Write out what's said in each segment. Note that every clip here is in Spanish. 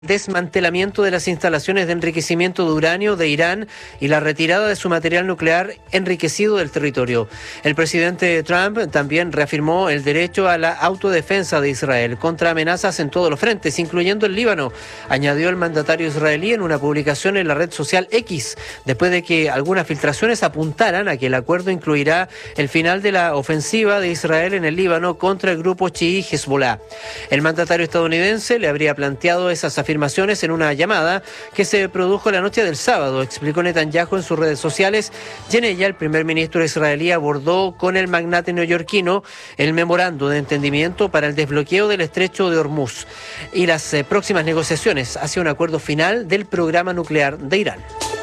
desmantelamiento de las instalaciones de enriquecimiento de uranio de Irán y la retirada de su material nuclear enriquecido del territorio. El presidente Trump también reafirmó el derecho a la autodefensa de Israel contra amenazas en todos los frentes, incluyendo el Líbano, añadió el mandatario israelí en una publicación en la red social X, después de que algunas filtraciones apuntaran a que el acuerdo incluirá el final de la ofensiva de Israel en el Líbano contra el grupo chií Hezbollah. El mandatario estadounidense le habría planteado esas afirmaciones en una llamada que se produjo la noche del sábado, explicó Netanyahu en sus redes sociales, y en ella el primer ministro israelí abordó con el magnate neoyorquino el memorando de entendimiento para el desbloqueo del estrecho de Hormuz y las próximas negociaciones hacia un acuerdo final del programa nuclear de Irán.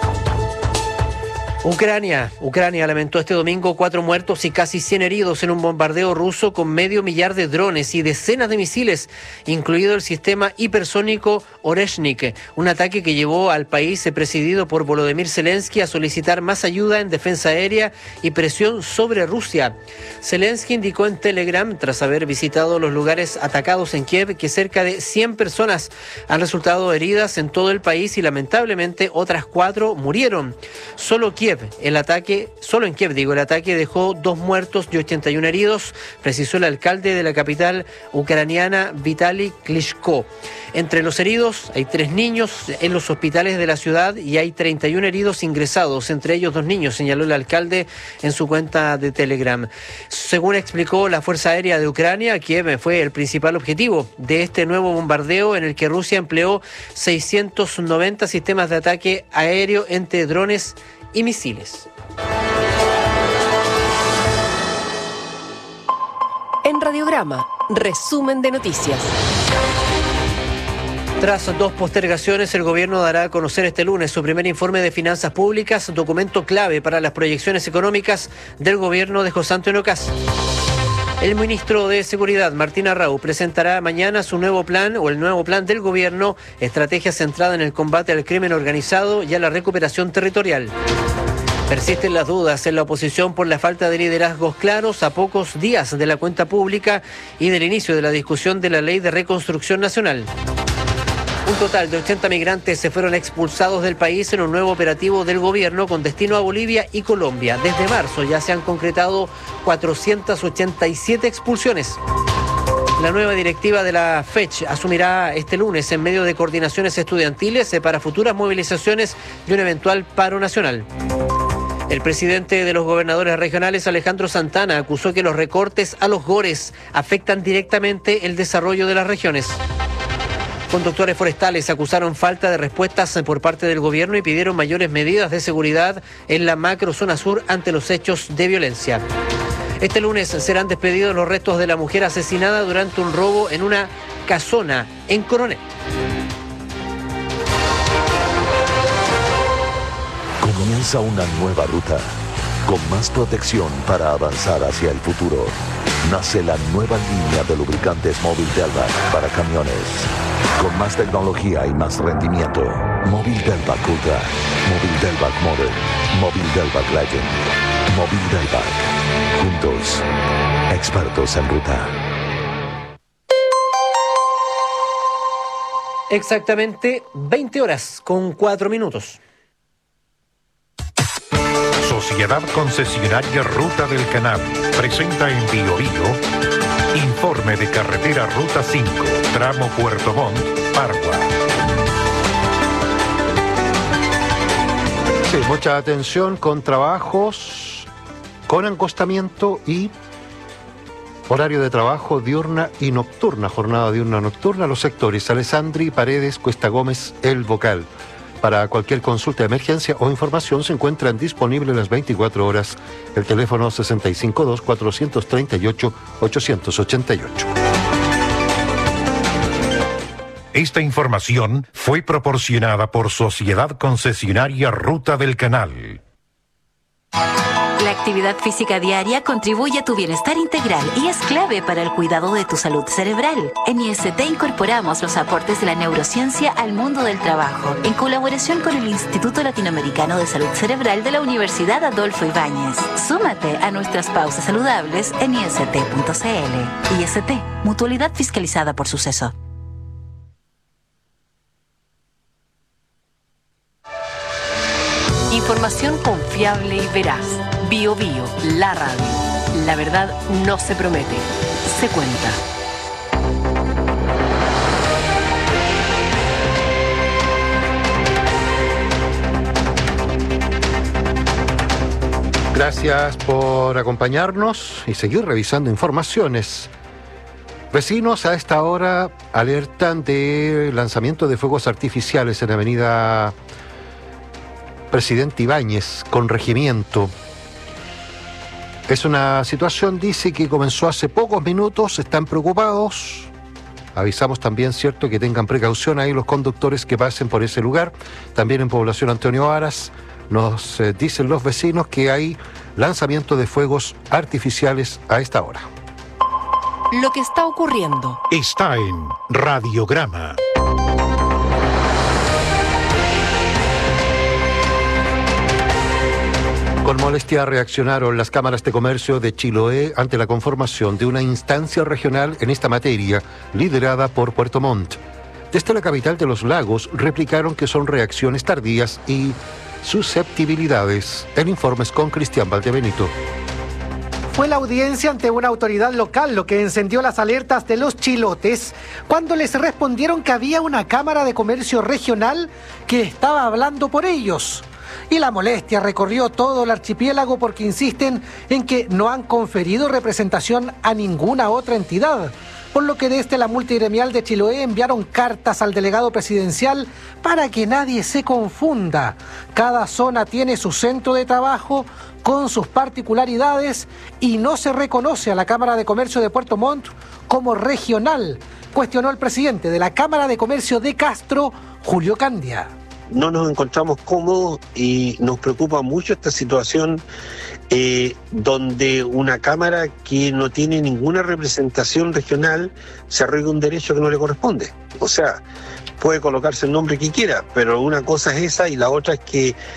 Ucrania lamentó este domingo 4 muertos y casi 100 heridos en un bombardeo ruso con 500.000 de drones y decenas de misiles, incluido el sistema hipersónico Oreshnik, un ataque que llevó al país presidido por Volodymyr Zelensky a solicitar más ayuda en defensa aérea y presión sobre Rusia. Zelensky indicó en Telegram, tras haber visitado los lugares atacados en Kiev, que cerca de 100 personas han resultado heridas en todo el país y lamentablemente otras 4 murieron. Solo en Kiev, el ataque dejó 2 muertos y 81 heridos, precisó el alcalde de la capital ucraniana, Vitaly Klitschko. Entre los heridos hay 3 niños en los hospitales de la ciudad y hay 31 heridos ingresados, entre ellos 2 niños, señaló el alcalde en su cuenta de Telegram. Según explicó la Fuerza Aérea de Ucrania, Kiev fue el principal objetivo de este nuevo bombardeo en el que Rusia empleó 690 sistemas de ataque aéreo entre drones y misiles. En Radiograma, resumen de noticias. Tras 2 postergaciones, el gobierno dará a conocer este lunes su primer informe de finanzas públicas, documento clave para las proyecciones económicas del gobierno de José Antonio Kast. El ministro de Seguridad, Martín Arrau, presentará mañana su nuevo plan o el nuevo plan del gobierno, estrategia centrada en el combate al crimen organizado y a la recuperación territorial. Persisten las dudas en la oposición por la falta de liderazgos claros a pocos días de la cuenta pública y del inicio de la discusión de la Ley de Reconstrucción Nacional. Un total de 80 migrantes se fueron expulsados del país en un nuevo operativo del gobierno con destino a Bolivia y Colombia. Desde marzo ya se han concretado 487 expulsiones. La nueva directiva de la FECH asumirá este lunes en medio de coordinaciones estudiantiles para futuras movilizaciones y un eventual paro nacional. El presidente de los gobernadores regionales, Alejandro Santana, acusó que los recortes a los GORES afectan directamente el desarrollo de las regiones. Conductores forestales acusaron falta de respuestas por parte del gobierno y pidieron mayores medidas de seguridad en la macrozona sur ante los hechos de violencia. Este lunes serán despedidos los restos de la mujer asesinada durante un robo en una casona en Coronel. Comienza una nueva ruta, con más protección para avanzar hacia el futuro. Nace la nueva línea de lubricantes Móvil Delvac para camiones. Con más tecnología y más rendimiento. Móvil Delvac Ultra, Móvil Delvac Modern, Móvil Delvac Legend, Móvil Delvac. Juntos, expertos en ruta. Exactamente 20 horas con 4 minutos. Sociedad Concesionaria Ruta del Canal presenta en Bio informe de carretera Ruta 5, tramo Puerto Montt, Pargua. Sí, mucha atención con trabajos, con encostamiento y horario de trabajo diurna y nocturna, jornada diurna nocturna, los sectores Alessandri, Paredes, Cuesta Gómez, El Bocal. Para cualquier consulta de emergencia o información se encuentran disponibles las 24 horas el teléfono 652-438-888. Esta información fue proporcionada por Sociedad Concesionaria Ruta del Canal. La actividad física diaria contribuye a tu bienestar integral y es clave para el cuidado de tu salud cerebral. En IST incorporamos los aportes de la neurociencia al mundo del trabajo, en colaboración con el Instituto Latinoamericano de Salud Cerebral de la Universidad Adolfo Ibáñez. Súmate a nuestras pausas saludables en ist.cl. IST, mutualidad fiscalizada por Suceso. Información confiable y veraz. Bio Bio, la radio. La verdad no se promete, se cuenta. Gracias por acompañarnos y seguir revisando informaciones. Vecinos a esta hora alertan de lanzamiento de fuegos artificiales en la avenida Presidente Ibáñez con Regimiento. Es una situación, dice, que comenzó hace pocos minutos, están preocupados. Avisamos también, cierto, que tengan precaución ahí los conductores que pasen por ese lugar. También en Población Antonio Varas nos dicen los vecinos que hay lanzamiento de fuegos artificiales a esta hora. Lo que está ocurriendo. Está en Radiograma. Con molestia reaccionaron las cámaras de comercio de Chiloé ante la conformación de una instancia regional en esta materia, liderada por Puerto Montt. Desde la capital de los lagos replicaron que son reacciones tardías y susceptibilidades. El informe es con Cristian Valdebenito. Fue la audiencia ante una autoridad local lo que encendió las alertas de los chilotes cuando les respondieron que había una cámara de comercio regional que estaba hablando por ellos. Y la molestia recorrió todo el archipiélago porque insisten en que no han conferido representación a ninguna otra entidad, por lo que desde la multigremial de Chiloé enviaron cartas al delegado presidencial para que nadie se confunda. Cada zona tiene su centro de trabajo con sus particularidades y no se reconoce a la Cámara de Comercio de Puerto Montt como regional, cuestionó el presidente de la Cámara de Comercio de Castro, Julio Candia. No nos encontramos cómodos y nos preocupa mucho esta situación donde una cámara que no tiene ninguna representación regional se arroga un derecho que no le corresponde. O sea, puede colocarse el nombre que quiera, pero una cosa es esa y la otra es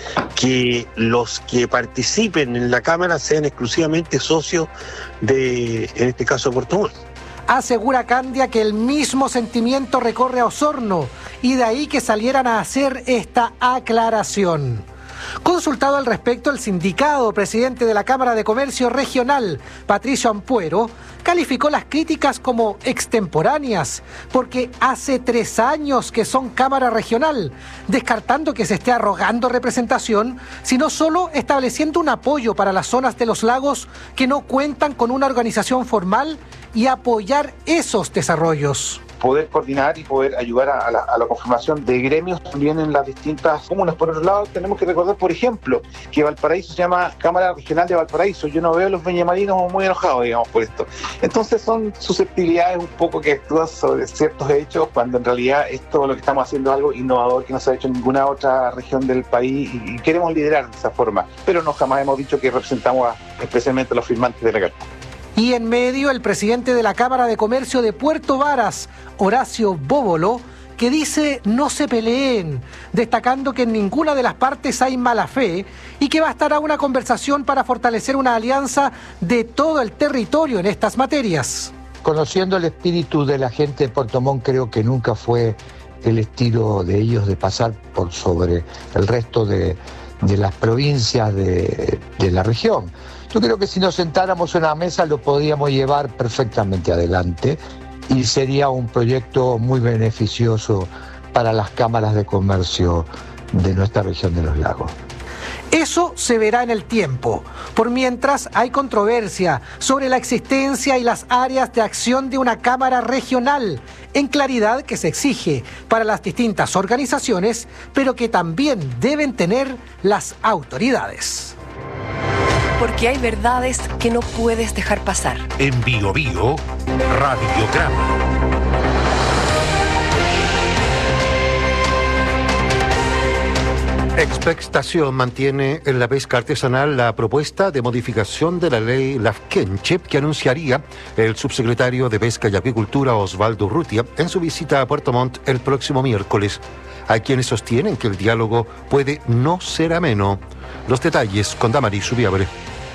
que los que participen en la cámara sean exclusivamente socios de, en este caso, Puerto Montt. Asegura Candia que el mismo sentimiento recorre a Osorno y de ahí que salieran a hacer esta aclaración. Consultado al respecto, el sindicado presidente de la Cámara de Comercio Regional, Patricio Ampuero, calificó las críticas como extemporáneas porque hace 3 años que son Cámara Regional, descartando que se esté arrogando representación, sino solo estableciendo un apoyo para las zonas de los lagos que no cuentan con una organización formal y apoyar esos desarrollos. Poder coordinar y poder ayudar a la conformación de gremios también en las distintas comunas. Por otro lado, tenemos que recordar, por ejemplo, que Valparaíso se llama Cámara Regional de Valparaíso. Yo no veo a los viñamarinos muy enojados, digamos, por esto. Entonces son susceptibilidades un poco que actúan sobre ciertos hechos, cuando en realidad esto lo que estamos haciendo es algo innovador que no se ha hecho en ninguna otra región del país y queremos liderar de esa forma. Pero no jamás hemos dicho que representamos especialmente a los firmantes de la carta. Y en medio, el presidente de la Cámara de Comercio de Puerto Varas, Horacio Bóbolo, que dice no se peleen, destacando que en ninguna de las partes hay mala fe y que bastará una conversación para fortalecer una alianza de todo el territorio en estas materias. Conociendo el espíritu de la gente de Puerto Montt, creo que nunca fue el estilo de ellos de pasar por sobre el resto de las provincias de la región. Yo creo que si nos sentáramos en una mesa lo podíamos llevar perfectamente adelante y sería un proyecto muy beneficioso para las cámaras de comercio de nuestra región de los lagos. Eso se verá en el tiempo. Por mientras, hay controversia sobre la existencia y las áreas de acción de una cámara regional, en claridad que se exige para las distintas organizaciones, pero que también deben tener las autoridades. Porque hay verdades que no puedes dejar pasar. En Bio Bio, Radiograma. Expectación mantiene en la pesca artesanal la propuesta de modificación de la ley Lafkenche que anunciaría el subsecretario de Pesca y Acuicultura Osvaldo Urrutia en su visita a Puerto Montt el próximo miércoles. Hay quienes sostienen que el diálogo puede no ser ameno. Los detalles con Damaris Subiabre.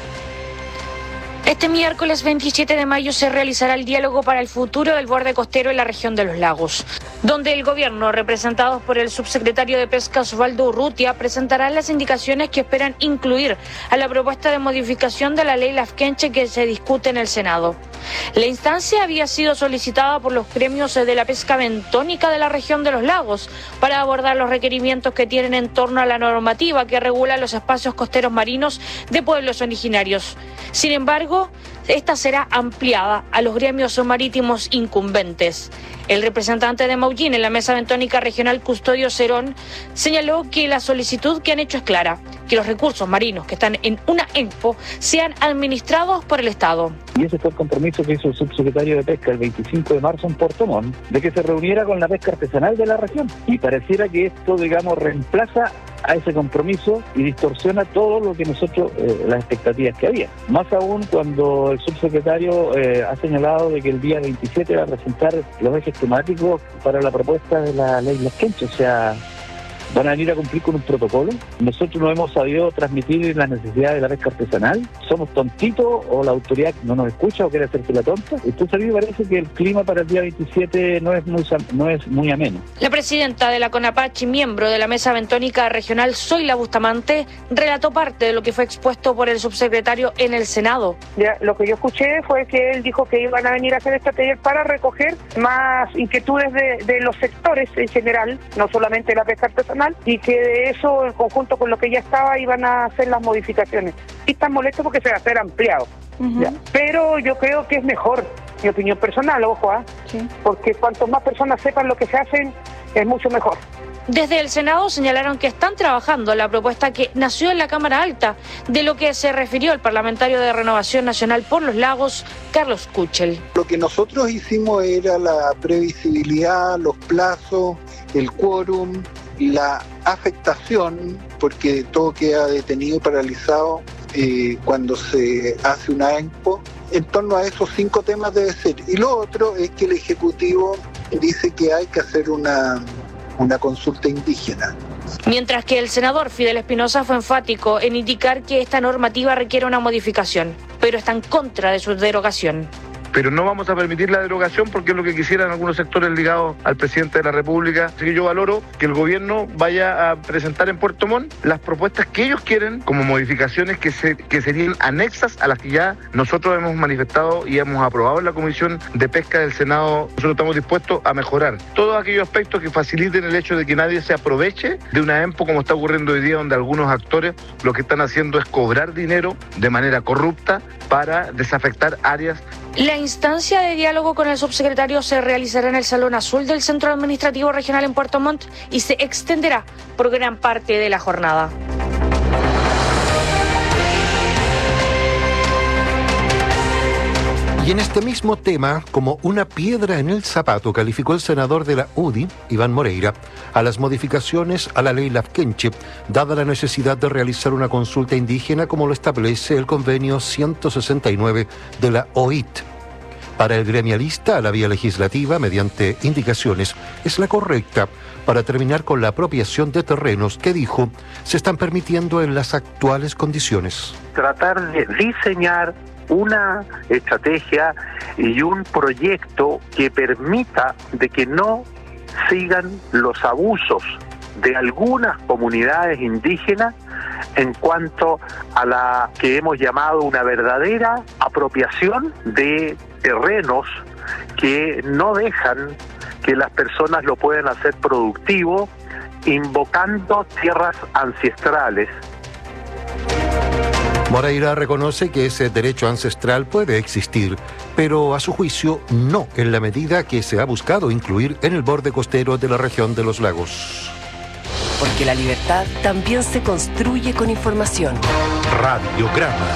Este miércoles 27 de mayo se realizará el diálogo para el futuro del borde costero en la región de los lagos. donde el gobierno, representados por el subsecretario de Pesca Osvaldo Urrutia, presentarán las indicaciones que esperan incluir a la propuesta de modificación de la ley Lafkenche que se discute en el Senado. La instancia había sido solicitada por los gremios de la pesca bentónica de la región de los lagos para abordar los requerimientos que tienen en torno a la normativa que regula los espacios costeros marinos de pueblos originarios. Sin embargo, esta será ampliada a los gremios marítimos incumbentes. El representante de Maullín en la Mesa Bentónica Regional, Custodio Cerón, señaló que la solicitud que han hecho es clara, que los recursos marinos que están en una ENPO sean administrados por el Estado. Y ese fue el compromiso que hizo el subsecretario de Pesca el 25 de marzo en Puerto Montt, de que se reuniera con la pesca artesanal de la región. Y pareciera que esto, digamos, reemplaza a ese compromiso y distorsiona todo lo que nosotros, las expectativas que había. Más aún cuando el subsecretario ha señalado de que el día 27 va a presentar los ejes temáticos para la propuesta de la ley Lafkenche, o sea, van a venir a cumplir con un protocolo. Nosotros no hemos sabido transmitir las necesidades de la pesca artesanal. ¿Somos tontitos o la autoridad no nos escucha o quiere hacerse la tonta? Entonces a mí me parece que el clima para el día 27 no es muy ameno. La presidenta de la CONAPACH y miembro de la Mesa Bentónica Regional, Zoila Bustamante, relató parte de lo que fue expuesto por el subsecretario en el Senado. Ya, lo que yo escuché fue que él dijo que iban a venir a hacer esta taller para recoger más inquietudes de los sectores en general, no solamente la pesca artesanal, y que de eso, en conjunto con lo que ya estaba, iban a hacer las modificaciones. Y están molestos porque se va a hacer ampliado. ¿Ya? Pero yo creo que es mejor, mi opinión personal, ojo, sí, porque cuanto más personas sepan lo que se hacen, es mucho mejor. Desde el Senado señalaron que están trabajando la propuesta que nació en la Cámara Alta, de lo que se refirió el parlamentario de Renovación Nacional por los Lagos, Carlos Kuchel. Lo que nosotros hicimos era la previsibilidad, los plazos, el quórum, la afectación, porque todo queda detenido y paralizado cuando se hace una ENPO. En torno a esos 5 temas debe ser. Y lo otro es que el Ejecutivo dice que hay que hacer una consulta indígena. Mientras que el senador Fidel Espinosa fue enfático en indicar que esta normativa requiere una modificación, pero está en contra de su derogación. Pero no vamos a permitir la derogación porque es lo que quisieran algunos sectores ligados al presidente de la República. Así que yo valoro que el gobierno vaya a presentar en Puerto Montt las propuestas que ellos quieren como modificaciones que serían anexas a las que ya nosotros hemos manifestado y hemos aprobado en la Comisión de Pesca del Senado. Nosotros estamos dispuestos a mejorar todos aquellos aspectos que faciliten el hecho de que nadie se aproveche de una ENPO como está ocurriendo hoy día, donde algunos actores lo que están haciendo es cobrar dinero de manera corrupta para desafectar áreas. La instancia de diálogo con el subsecretario se realizará en el Salón Azul del Centro Administrativo Regional en Puerto Montt y se extenderá por gran parte de la jornada. Y en este mismo tema, como una piedra en el zapato, calificó el senador de la UDI, Iván Moreira, a las modificaciones a la ley Lafkenche, dada la necesidad de realizar una consulta indígena como lo establece el convenio 169 de la OIT. Para el gremialista, la vía legislativa, mediante indicaciones, es la correcta para terminar con la apropiación de terrenos que, dijo, se están permitiendo en las actuales condiciones. Tratar de diseñar una estrategia y un proyecto que permita de que no sigan los abusos de algunas comunidades indígenas en cuanto a la que hemos llamado una verdadera apropiación de terrenos que no dejan que las personas lo puedan hacer productivo, invocando tierras ancestrales. Moreira reconoce que ese derecho ancestral puede existir, pero a su juicio no en la medida que se ha buscado incluir en el borde costero de la región de los lagos. Porque la libertad también se construye con información. Radiograma.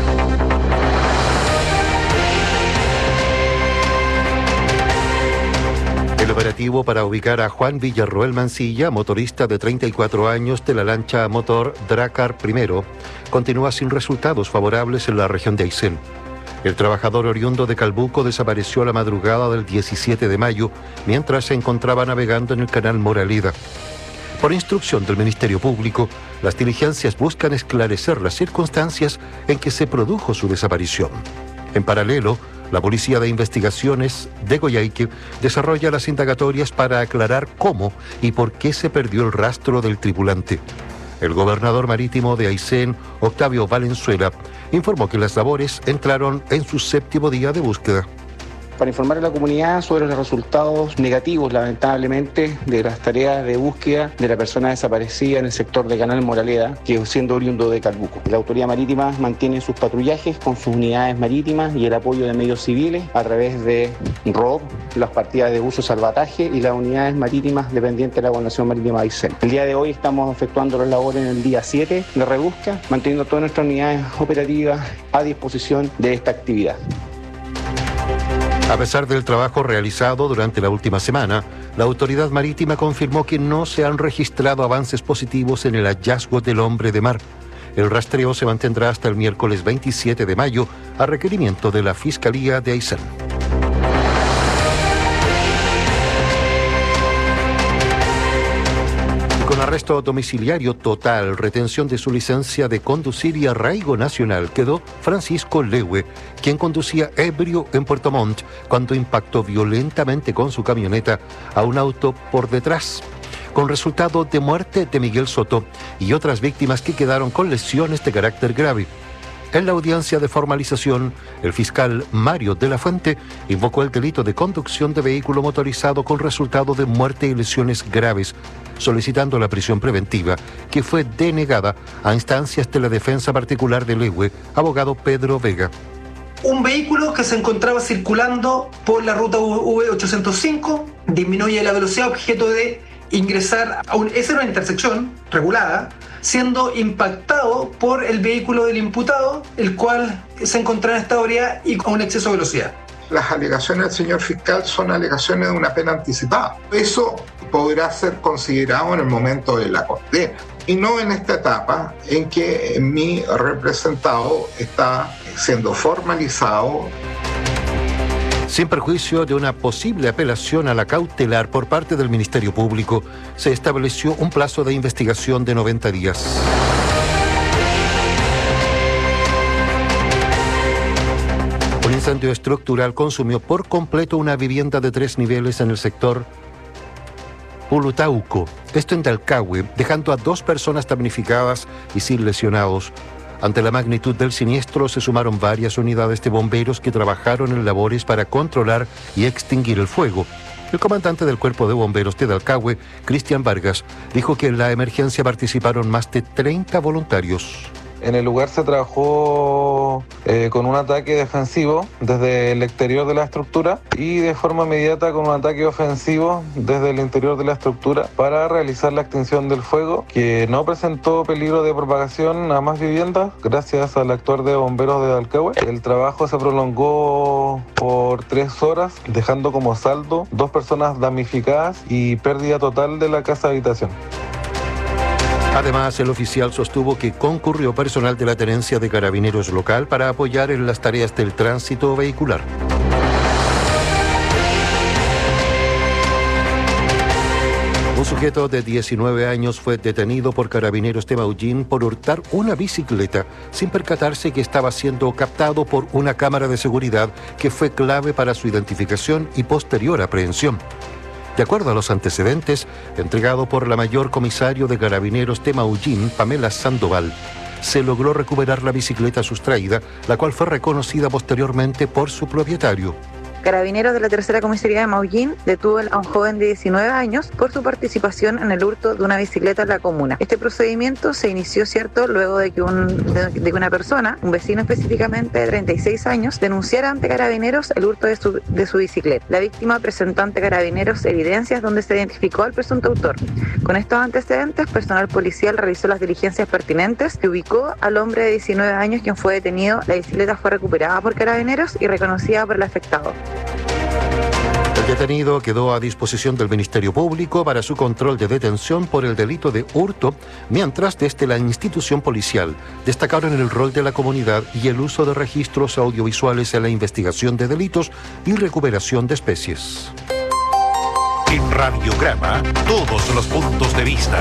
El operativo para ubicar a Juan Villarroel Mancilla, motorista de 34 años de la lancha a motor Dracar I, continúa sin resultados favorables en la región de Aysén. El trabajador oriundo de Calbuco desapareció a la madrugada del 17 de mayo mientras se encontraba navegando en el canal Moraleda. Por instrucción del Ministerio Público, las diligencias buscan esclarecer las circunstancias en que se produjo su desaparición. En paralelo, La Policía de Investigaciones de Coyhaique desarrolla las indagatorias para aclarar cómo y por qué se perdió el rastro del tripulante. El gobernador marítimo de Aysén, Octavio Valenzuela, informó que las labores entraron en su 7º día de búsqueda. Para informar a la comunidad sobre los resultados negativos, lamentablemente, de las tareas de búsqueda de la persona desaparecida en el sector de Canal Moraleda, que siendo oriundo de Calbuco. La Autoridad Marítima mantiene sus patrullajes con sus unidades marítimas y el apoyo de medios civiles a través de ROB, las partidas de uso salvataje y las unidades marítimas dependientes de la Gobernación Marítima de Aysén. El día de hoy estamos efectuando las labores en el día 7 de rebusca, manteniendo todas nuestras unidades operativas a disposición de esta actividad. A pesar del trabajo realizado durante la última semana, la autoridad marítima confirmó que no se han registrado avances positivos en el hallazgo del hombre de mar. El rastreo se mantendrá hasta el miércoles 27 de mayo a requerimiento de la Fiscalía de Aysén. Con arresto domiciliario total, retención de su licencia de conducir y arraigo nacional, quedó Francisco Lewe, quien conducía ebrio en Puerto Montt cuando impactó violentamente con su camioneta a un auto por detrás, con resultado de muerte de Miguel Soto y otras víctimas que quedaron con lesiones de carácter grave. En la audiencia de formalización, el fiscal Mario de la Fuente invocó el delito de conducción de vehículo motorizado con resultado de muerte y lesiones graves, solicitando la prisión preventiva, que fue denegada a instancias de la defensa particular de Lewe, abogado Pedro Vega. Un vehículo que se encontraba circulando por la ruta V805 disminuye la velocidad objeto de ingresar a una intersección regulada, siendo impactado por el vehículo del imputado, el cual se encontraba en esta ebriedad y con un exceso de velocidad. Las alegaciones del señor fiscal son alegaciones de una pena anticipada. Eso podrá ser considerado en el momento de la condena y no en esta etapa en que mi representado está siendo formalizado. Sin perjuicio de una posible apelación a la cautelar por parte del Ministerio Público, se estableció un plazo de investigación de 90 días. Un incendio estructural consumió por completo una vivienda de 3 niveles en el sector Pulutauco, esto en Talcahué, dejando a 2 personas damnificadas y sin lesionados. Ante la magnitud del siniestro se sumaron varias unidades de bomberos que trabajaron en labores para controlar y extinguir el fuego. El comandante del Cuerpo de Bomberos de Talcahué, Cristian Vargas, dijo que en la emergencia participaron más de 30 voluntarios. En el lugar se trabajó con un ataque defensivo desde el exterior de la estructura y de forma inmediata con un ataque ofensivo desde el interior de la estructura para realizar la extinción del fuego, que no presentó peligro de propagación a más viviendas gracias al actuar de bomberos de Talcahué. El trabajo se prolongó por 3 horas, dejando como saldo 2 personas damnificadas y pérdida total de la casa habitación. Además, el oficial sostuvo que concurrió personal de la Tenencia de Carabineros local para apoyar en las tareas del tránsito vehicular. Un sujeto de 19 años fue detenido por Carabineros de Maullín por hurtar una bicicleta sin percatarse que estaba siendo captado por una cámara de seguridad que fue clave para su identificación y posterior aprehensión. De acuerdo a los antecedentes, entregado por la mayor comisario de Carabineros de Maullín, Pamela Sandoval, se logró recuperar la bicicleta sustraída, la cual fue reconocida posteriormente por su propietario. Carabineros de la Tercera Comisaría de Maullín detuvo a un joven de 19 años por su participación en el hurto de una bicicleta en la comuna. Este procedimiento se inició, luego de que una persona, un vecino específicamente de 36 años, denunciara ante Carabineros el hurto de su bicicleta. La víctima presentó ante Carabineros evidencias donde se identificó al presunto autor. Con estos antecedentes, personal policial realizó las diligencias pertinentes y ubicó al hombre de 19 años quien fue detenido. La bicicleta fue recuperada por Carabineros y reconocida por el afectado. El detenido quedó a disposición del Ministerio Público para su control de detención por el delito de hurto, mientras desde la institución policial destacaron el rol de la comunidad y el uso de registros audiovisuales en la investigación de delitos y recuperación de especies. En Radiograma, todos los puntos de vista.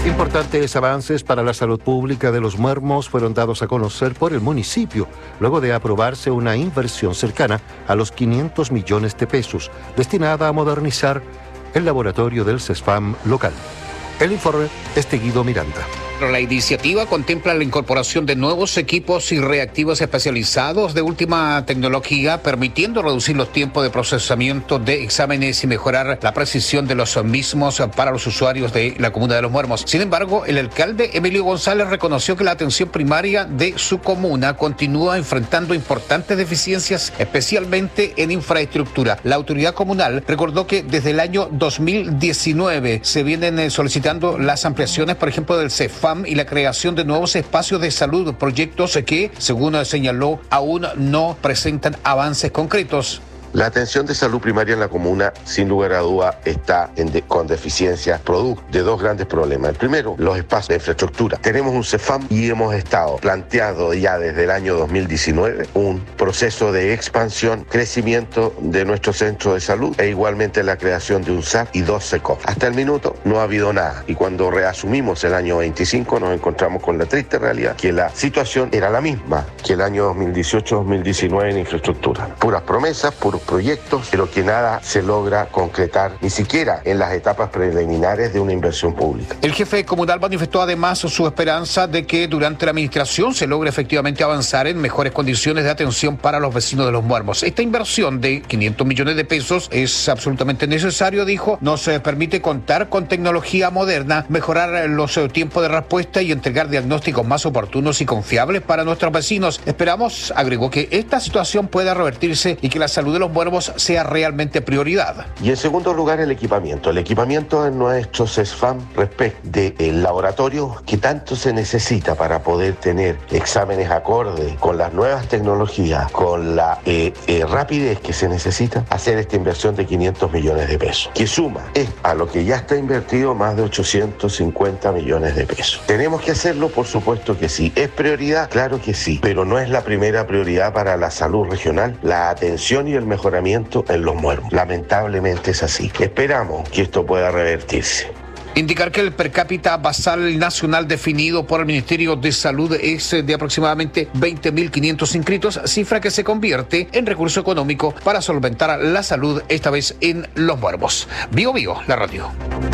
Importantes avances para la salud pública de Los Muermos fueron dados a conocer por el municipio, luego de aprobarse una inversión cercana a los 500 millones de pesos, destinada a modernizar el laboratorio del CESFAM local. El informe es de Guido Miranda. La iniciativa contempla la incorporación de nuevos equipos y reactivos especializados de última tecnología, permitiendo reducir los tiempos de procesamiento de exámenes y mejorar la precisión de los mismos para los usuarios de la comuna de Los Muermos. Sin embargo, el alcalde Emilio González reconoció que la atención primaria de su comuna continúa enfrentando importantes deficiencias, especialmente en infraestructura. La autoridad comunal recordó que desde el año 2019 se vienen solicitando las ampliaciones, por ejemplo, del CEFAM y la creación de nuevos espacios de salud, proyectos que, según señaló, aún no presentan avances concretos. La atención de salud primaria en la comuna, sin lugar a duda, está con deficiencias producto de dos grandes problemas. El primero, los espacios de infraestructura. Tenemos un CEFAM y hemos estado planteando ya desde el año 2019 un proceso de expansión, crecimiento de nuestro centro de salud e igualmente la creación de un SAP y 2 SECOF. Hasta el minuto no ha habido nada y cuando reasumimos el año 25 nos encontramos con la triste realidad que la situación era la misma que el año 2018-2019 en infraestructura. Puras promesas, puros proyectos, pero que nada se logra concretar, ni siquiera en las etapas preliminares de una inversión pública. El jefe comunal manifestó además su esperanza de que durante la administración se logre efectivamente avanzar en mejores condiciones de atención para los vecinos de Los Muermos. Esta inversión de 500 millones de pesos es absolutamente necesario, dijo, nos permite contar con tecnología moderna, mejorar los tiempos de respuesta y entregar diagnósticos más oportunos y confiables para nuestros vecinos. Esperamos, agregó, que esta situación pueda revertirse y que la salud de Los Muermos sea realmente prioridad. Y en segundo lugar, el equipamiento. El equipamiento en nuestro CESFAM respecto del laboratorio que tanto se necesita para poder tener exámenes acorde con las nuevas tecnologías, con la rapidez que se necesita, hacer esta inversión de 500 millones de pesos, que suma a lo que ya está invertido más de 850 millones de pesos. ¿Tenemos que hacerlo? Por supuesto que sí. ¿Es prioridad? Claro que sí, pero no es la primera prioridad para la salud regional, la atención y el mejoramiento en Los Muermos. Lamentablemente es así. Esperamos que esto pueda revertirse. Indicar que el per cápita basal nacional definido por el Ministerio de Salud es de aproximadamente 20.500 inscritos, cifra que se convierte en recurso económico para solventar la salud, esta vez en Los Muermos. Bio Bio, la radio.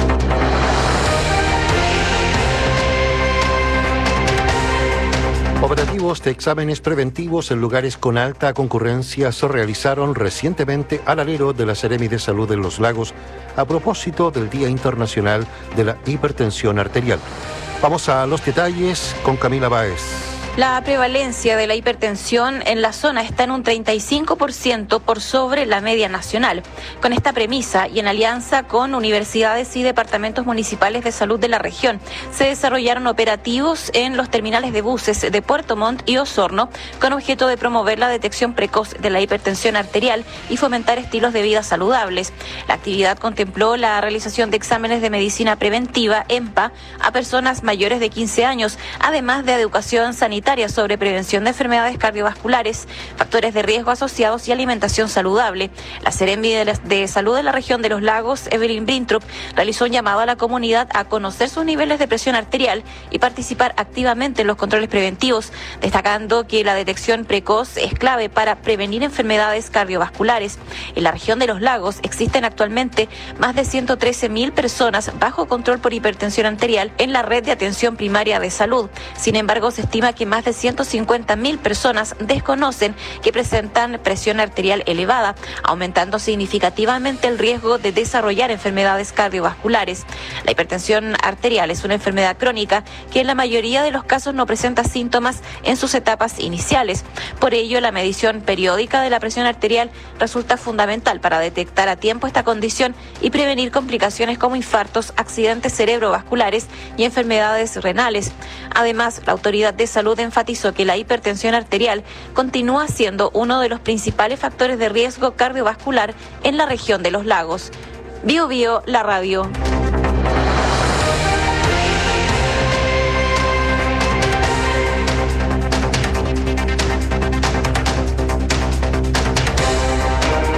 Operativos de exámenes preventivos en lugares con alta concurrencia se realizaron recientemente al alero de la Seremi de Salud de Los Lagos a propósito del Día Internacional de la Hipertensión Arterial. Vamos a los detalles con Camila Báez. La prevalencia de la hipertensión en la zona está en un 35% por sobre la media nacional. Con esta premisa y en alianza con universidades y departamentos municipales de salud de la región, se desarrollaron operativos en los terminales de buses de Puerto Montt y Osorno con objeto de promover la detección precoz de la hipertensión arterial y fomentar estilos de vida saludables. La actividad contempló la realización de exámenes de medicina preventiva, EMPA, a personas mayores de 15 años, además de educación sanitaria sobre prevención de enfermedades cardiovasculares, factores de riesgo asociados y alimentación saludable. La Seremi de Salud de la región de Los Lagos, Evelyn Brintrup, realizó un llamado a la comunidad a conocer sus niveles de presión arterial y participar activamente en los controles preventivos, destacando que la detección precoz es clave para prevenir enfermedades cardiovasculares. En la región de Los Lagos existen actualmente más de 113.000 personas bajo control por hipertensión arterial en la red de atención primaria de salud. Sin embargo, se estima que más de 150.000 personas desconocen que presentan presión arterial elevada, aumentando significativamente el riesgo de desarrollar enfermedades cardiovasculares. La hipertensión arterial es una enfermedad crónica que en la mayoría de los casos no presenta síntomas en sus etapas iniciales. Por ello, la medición periódica de la presión arterial resulta fundamental para detectar a tiempo esta condición y prevenir complicaciones como infartos, accidentes cerebrovasculares y enfermedades renales. Además, la Autoridad de Salud enfatizó que la hipertensión arterial continúa siendo uno de los principales factores de riesgo cardiovascular en la región de Los Lagos. Bio Bio, la radio.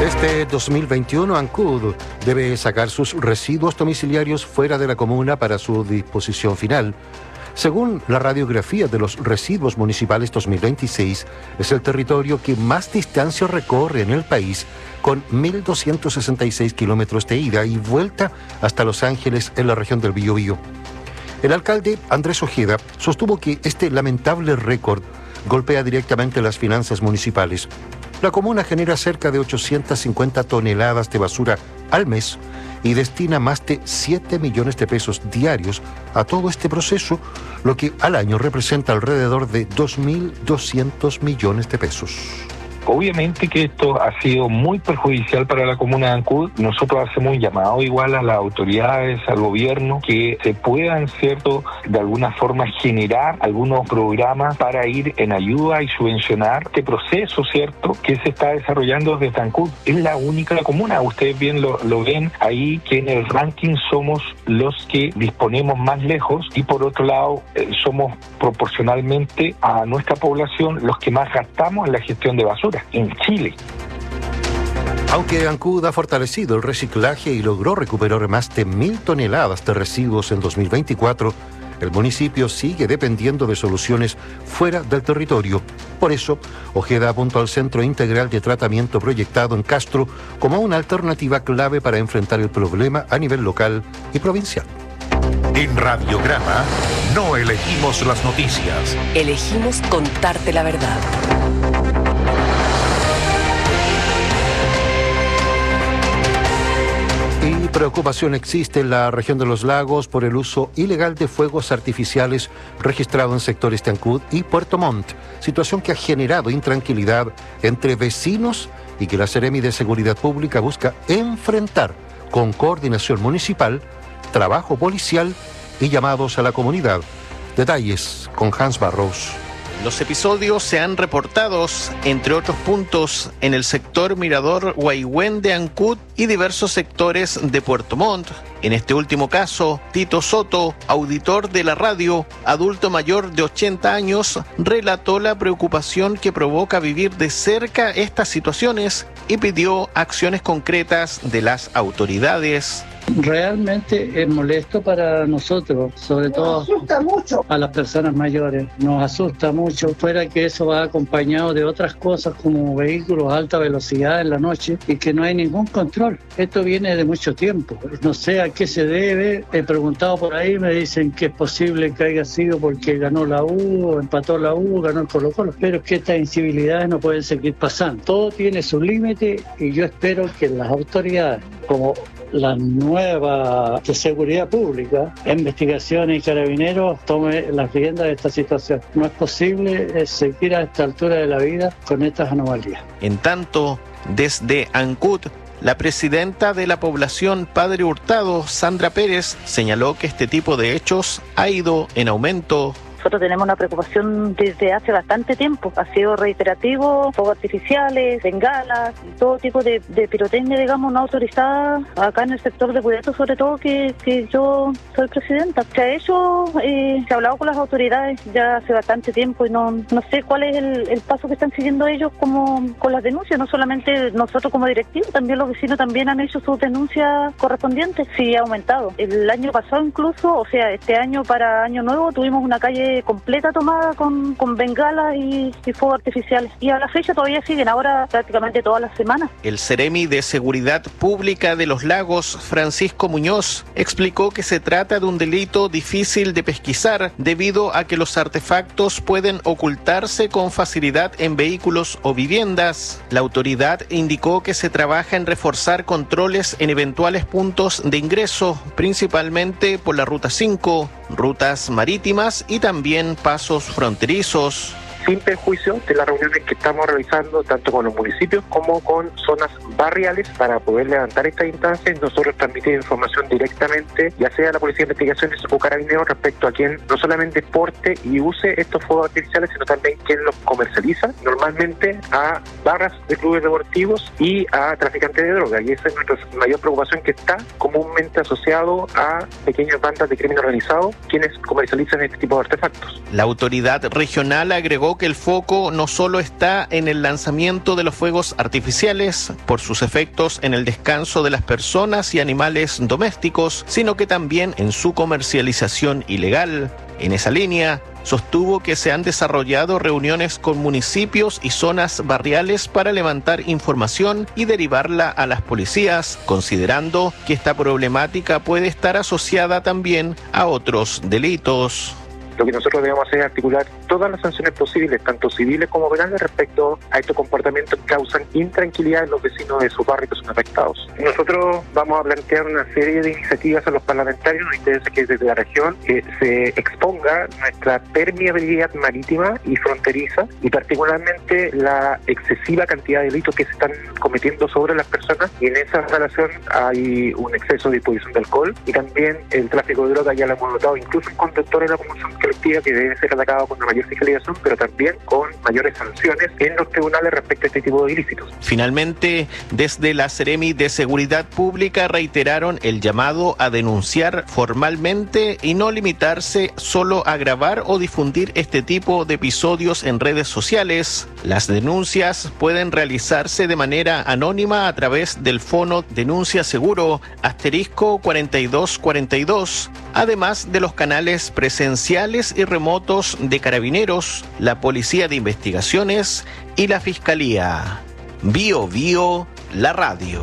Este 2021, Ancud debe sacar sus residuos domiciliarios fuera de la comuna para su disposición final. Según la radiografía de los residuos municipales 2026, es el territorio que más distancia recorre en el país, con 1.266 kilómetros de ida y vuelta hasta Los Ángeles, en la región del Biobío. El alcalde Andrés Ojeda sostuvo que este lamentable récord golpea directamente las finanzas municipales. La comuna genera cerca de 850 toneladas de basura al mes y destina más de 7 millones de pesos diarios a todo este proceso, lo que al año representa alrededor de 2.200 millones de pesos. Obviamente que esto ha sido muy perjudicial para la comuna de Ancud. Nosotros hacemos un llamado igual a las autoridades, al gobierno, que se puedan, ¿cierto?, de alguna forma generar algunos programas para ir en ayuda y subvencionar este proceso, ¿cierto?, que se está desarrollando desde Ancud. Es la única comuna, ustedes bien lo ven ahí, que en el ranking somos los que disponemos más lejos y por otro lado somos proporcionalmente a nuestra población los que más gastamos en la gestión de basura en Chile. Aunque Ancud ha fortalecido el reciclaje y logró recuperar más de 1.000 toneladas de residuos en 2024, el municipio sigue dependiendo de soluciones fuera del territorio. Por eso, Ojeda apuntó al Centro Integral de Tratamiento proyectado en Castro como una alternativa clave para enfrentar el problema a nivel local y provincial. En Radiograma no elegimos las noticias. Elegimos contarte la verdad. Y preocupación existe en la región de los lagos por el uso ilegal de fuegos artificiales registrado en sectores de Ancud y Puerto Montt, situación que ha generado intranquilidad entre vecinos y que la Seremi de Seguridad Pública busca enfrentar con coordinación municipal, trabajo policial y llamados a la comunidad. Detalles con Hans Barros. Los episodios se han reportado, entre otros puntos, en el sector Mirador Huayhuén de Ancud y diversos sectores de Puerto Montt. En este último caso, Tito Soto, auditor de la radio, adulto mayor de 80 años, relató la preocupación que provoca vivir de cerca estas situaciones y pidió acciones concretas de las autoridades. Realmente es molesto para nosotros, sobre todo a las personas mayores. Nos asusta mucho, fuera que eso va acompañado de otras cosas como vehículos a alta velocidad en la noche y que no hay ningún control. Esto viene de mucho tiempo. No sé a qué se debe. He preguntado por ahí, me dicen que es posible que haya sido porque ganó la U, empató la U, ganó el Colo-Colo. Pero es que estas incivilidades no pueden seguir pasando. Todo tiene su límite y yo espero que las autoridades, como la nueva de seguridad pública, investigaciones y carabineros, tome las riendas de esta situación. No es posible seguir a esta altura de la vida con estas anomalías. En tanto, desde Ancud, la presidenta de la población Padre Hurtado, Sandra Pérez, señaló que este tipo de hechos ha ido en aumento. Nosotros tenemos una preocupación desde hace bastante tiempo. Ha sido reiterativo, fuegos artificiales, bengalas, todo tipo de pirotecnia, digamos, no autorizada acá en el sector de Puerto, sobre todo que yo soy presidenta. Se ha hecho, se ha hablado con las autoridades ya hace bastante tiempo y no sé cuál es el paso que están siguiendo ellos como con las denuncias. No solamente nosotros como directivos, también los vecinos también han hecho sus denuncias correspondientes. Sí, ha aumentado. El año pasado incluso, o sea, este año para Año Nuevo tuvimos una calle completa tomada con bengalas y fuegos artificiales. Y a la fecha todavía siguen, ahora prácticamente todas las semanas. El Seremi de Seguridad Pública de los Lagos, Francisco Muñoz, explicó que se trata de un delito difícil de pesquisar debido a que los artefactos pueden ocultarse con facilidad en vehículos o viviendas. La autoridad indicó que se trabaja en reforzar controles en eventuales puntos de ingreso, principalmente por la Ruta 5, rutas marítimas y también pasos fronterizos. Sin perjuicio de las reuniones que estamos realizando tanto con los municipios como con zonas barriales para poder levantar estas instancias y nosotros transmitir información directamente, ya sea a la Policía de Investigaciones o Carabineros, respecto a quien no solamente porte y use estos fuegos artificiales, sino también quien los comercializa, normalmente a barras de clubes deportivos y a traficantes de droga. Y esa es nuestra mayor preocupación, que está comúnmente asociado a pequeñas bandas de crimen organizado quienes comercializan este tipo de artefactos. La autoridad regional agregó Indicó que el foco no solo está en el lanzamiento de los fuegos artificiales por sus efectos en el descanso de las personas y animales domésticos, sino que también en su comercialización ilegal. En esa línea, sostuvo que se han desarrollado reuniones con municipios y zonas barriales para levantar información y derivarla a las policías, considerando que esta problemática puede estar asociada también a otros delitos. Lo que nosotros debemos hacer es articular todas las sanciones posibles, tanto civiles como penales, respecto a estos comportamientos que causan intranquilidad en los vecinos de sus barrios que son afectados. Nosotros vamos a plantear una serie de iniciativas a los parlamentarios. Nos interesa que desde la región se exponga nuestra permeabilidad marítima y fronteriza, y particularmente la excesiva cantidad de delitos que se están cometiendo sobre las personas, y en esa relación hay un exceso de disposición de alcohol y también el tráfico de drogas. Ya lo hemos notado incluso en conductores de la Comisión Colectiva, que debe ser atacado con una mayor fiscalización, pero también con mayores sanciones en los tribunales respecto a este tipo de ilícitos. Finalmente, desde la Seremi de Seguridad Pública reiteraron el llamado a denunciar formalmente y no limitarse solo a grabar o difundir este tipo de episodios en redes sociales. Las denuncias pueden realizarse de manera anónima a través del Fono Denuncia Seguro *4242, además de los canales presenciales y remotos de Carabineros, la Policía de Investigaciones y la Fiscalía. Bio Bio, la radio.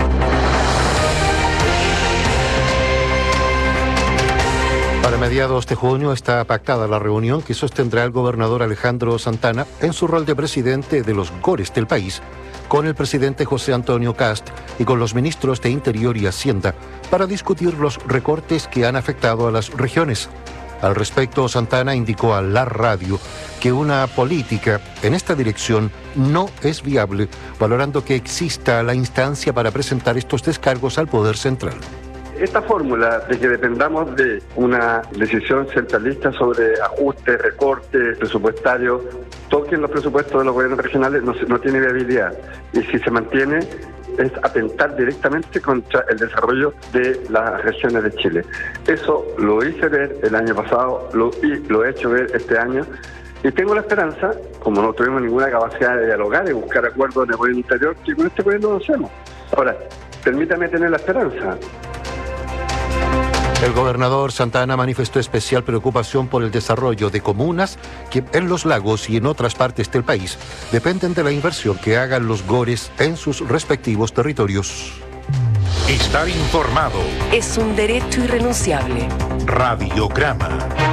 Para mediados de junio está pactada la reunión que sostendrá el gobernador Alejandro Santana en su rol de presidente de los GORES del país, con el presidente José Antonio Kast y con los ministros de Interior y Hacienda para discutir los recortes que han afectado a las regiones. Al respecto, Santana indicó a la radio que una política en esta dirección no es viable, valorando que exista la instancia para presentar estos descargos al Poder Central. Esta fórmula de que dependamos de una decisión centralista sobre ajustes, recortes presupuestarios, toquen los presupuestos de los gobiernos regionales, no tiene viabilidad. Y si se mantiene, es atentar directamente contra el desarrollo de las regiones de Chile. Eso lo hice ver el año pasado, lo he hecho ver este año, y tengo la esperanza, como no tuvimos ninguna capacidad de dialogar, de buscar acuerdos en el gobierno interior, que con este gobierno lo hacemos. Ahora, permítame tener la esperanza. El gobernador Santana manifestó especial preocupación por el desarrollo de comunas que en los lagos y en otras partes del país dependen de la inversión que hagan los GORES en sus respectivos territorios. Estar informado es un derecho irrenunciable. Radiograma.